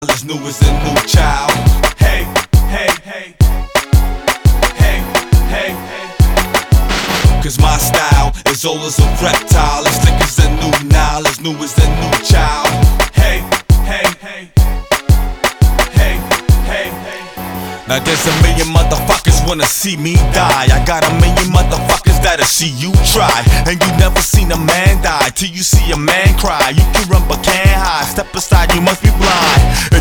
As new as a new child. Hey, hey, hey. Hey, hey, hey. Cause my style is old as a reptile, as thick as a new Nile, as new as a new child. Hey, hey, hey. Hey, hey, hey. Now there's a million motherfuckers wanna see me die. I got a million motherfuckers that'll see you try. And you never seen a man die till you see a man cry. You can run but can't hide. Step aside, you must be blind.